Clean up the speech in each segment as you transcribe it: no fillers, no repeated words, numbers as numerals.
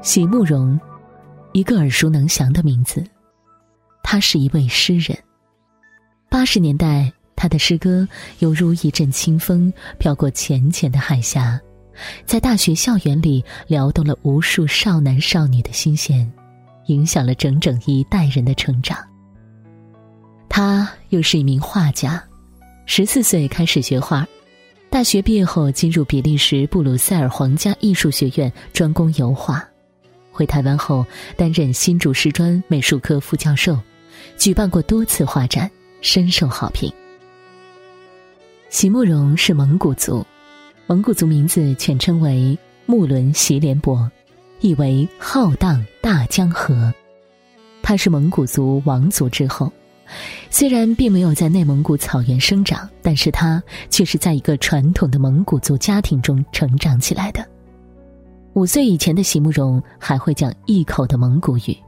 席慕容，一个耳熟能详的名字。他是一位诗人。80年代，他的诗歌犹如一阵清风飘过浅浅的海峡，在大学校园里撩动了无数少男少女的心弦，影响了整整一代人的成长。他又是一名画家，14岁开始学画，大学毕业后进入比利时布鲁塞尔皇家艺术学院专攻油画。回台湾后担任新竹师专美术科副教授，举办过多次画展，深受好评。席慕容是蒙古族，蒙古族名字全称为木伦席连伯，意为浩荡大江河。他是蒙古族王族之后，虽然并没有在内蒙古草原生长，但是他却是在一个传统的蒙古族家庭中成长起来的。5岁以前的席慕容还会讲一口的蒙古语。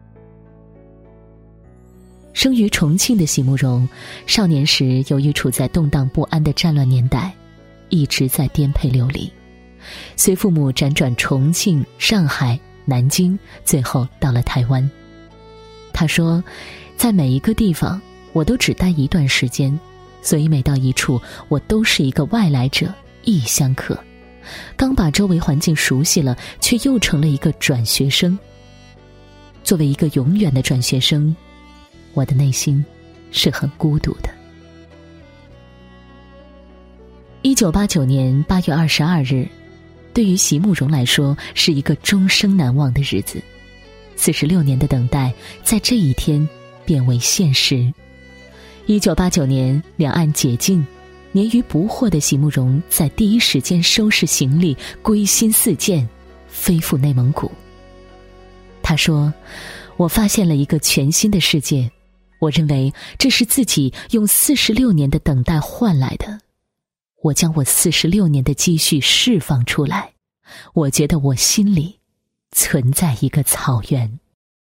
生于重庆的席慕容，少年时由于处在动荡不安的战乱年代，一直在颠沛流离，随父母辗转重庆、上海、南京，最后到了台湾。他说，在每一个地方我都只待一段时间，所以每到一处我都是一个外来者、异乡客，刚把周围环境熟悉了，却又成了一个转学生。作为一个永远的转学生，我的内心是很孤独的。1989年8月22日，对于席慕容来说是一个终生难忘的日子。46年的等待，在这一天变为现实。1989年，两岸解禁，年逾不惑的席慕容在第一时间收拾行李，归心似箭，飞赴内蒙古。他说，我发现了一个全新的世界，我认为这是自己用46年的等待换来的。我将我46年的积蓄释放出来，我觉得我心里存在一个草原。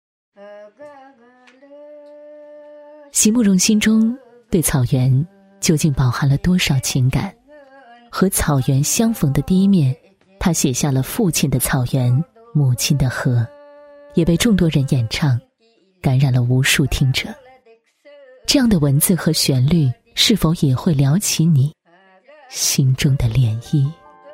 席慕容心中对草原究竟饱含了多少情感？和草原相逢的第一面，他写下了父亲的草原，母亲的河，也被众多人演唱，感染了无数听者。这样的文字和旋律，是否也会撩起你心中的涟漪？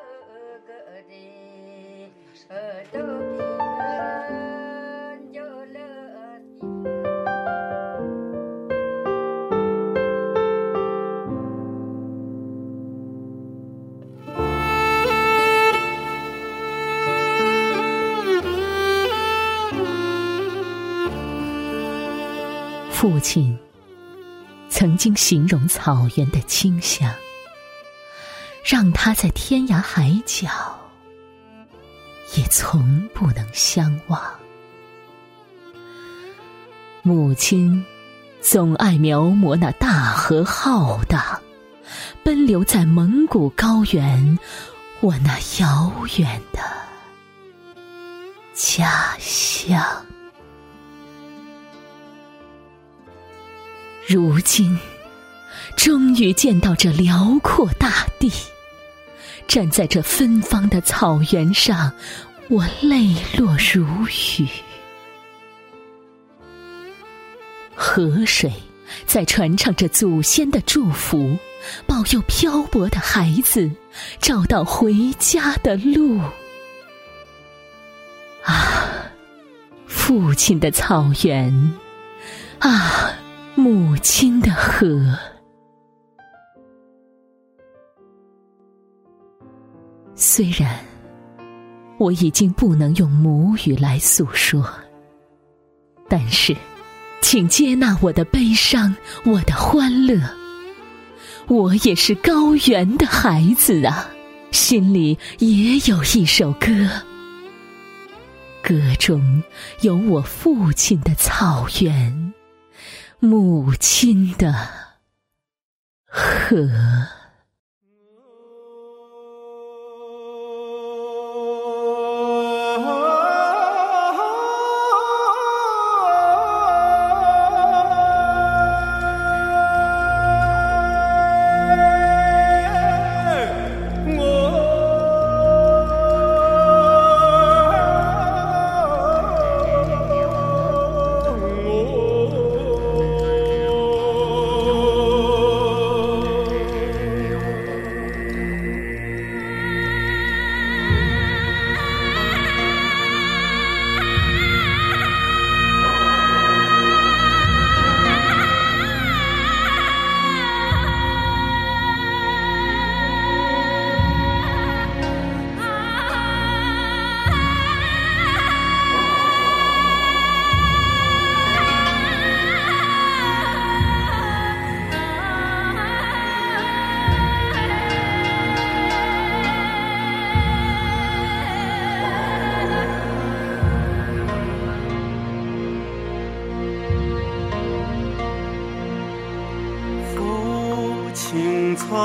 父亲曾经形容草原的清香，让他在天涯海角也从不能相忘。母亲总爱描摹那大河浩荡，奔流在蒙古高原，我那遥远的家乡。如今终于见到这辽阔大地，站在这芬芳的草原上，我泪落如雨。河水在传唱着祖先的祝福，保佑漂泊的孩子找到回家的路。啊，父亲的草原，啊，母亲的河。虽然我已经不能用母语来诉说，但是请接纳我的悲伤，我的欢乐。我也是高原的孩子啊，心里也有一首歌，歌中有我父亲的草原，母亲的河。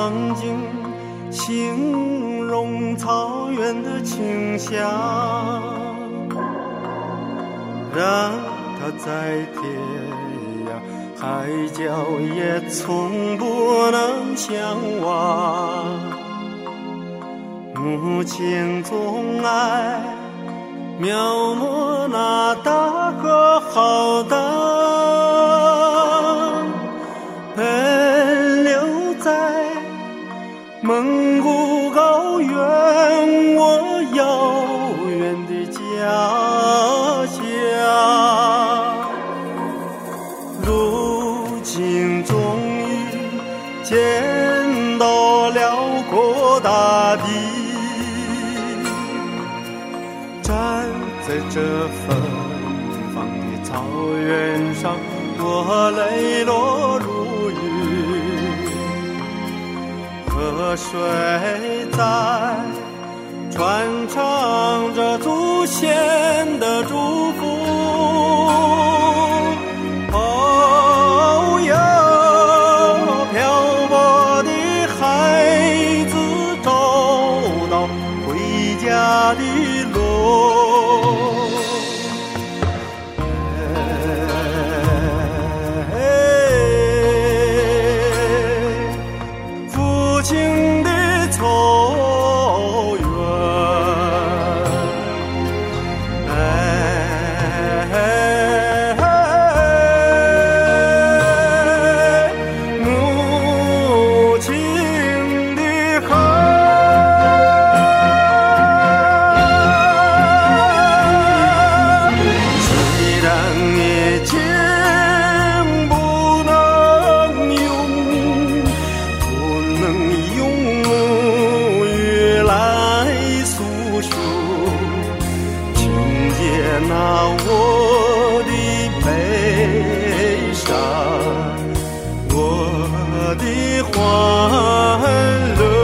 场景，形容草原的清香，让它在天涯海角也从不能相忘。母亲总爱描摹那大河浩荡，奔流在蒙古高原，我遥远的家乡。如今终于见到辽阔大地，站在这芬芳的草原上，我泪落如雨，河水在传唱着祖先的祝福。哦哟，漂泊的孩子找到回家的路。父亲的草原，母亲的海，虽然也见不能用，不能用母语来诉说，请接纳我的悲伤，我的欢乐。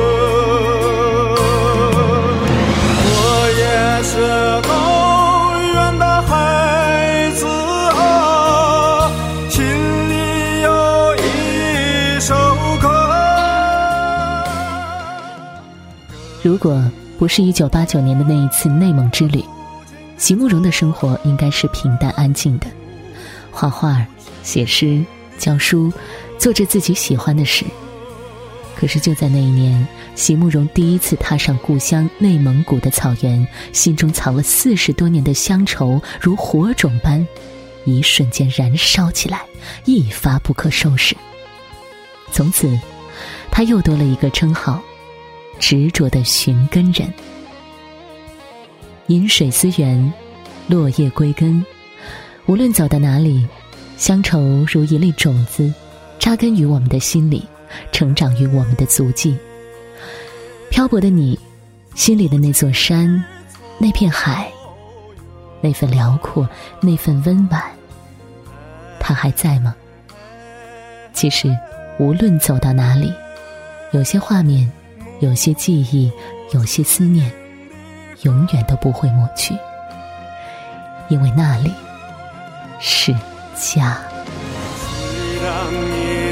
我也是高原的孩子啊，心里有一首歌。 如果不是1989年的那一次内蒙之旅，席慕容的生活应该是平淡安静的，画画、写诗、教书，做着自己喜欢的事。可是就在那一年，席慕容第一次踏上故乡内蒙古的草原，心中藏了40多年的乡愁如火种般一瞬间燃烧起来，一发不可收拾。从此他又多了一个称号，执着的寻根人。饮水思源，落叶归根，无论走到哪里，乡愁如一粒种子，扎根于我们的心里，成长于我们的足迹。漂泊的你，心里的那座山，那片海，那份辽阔，那份温婉，它还在吗？其实无论走到哪里，有些画面，有些记忆，有些思念，永远都不会抹去，因为那里是家。 虽然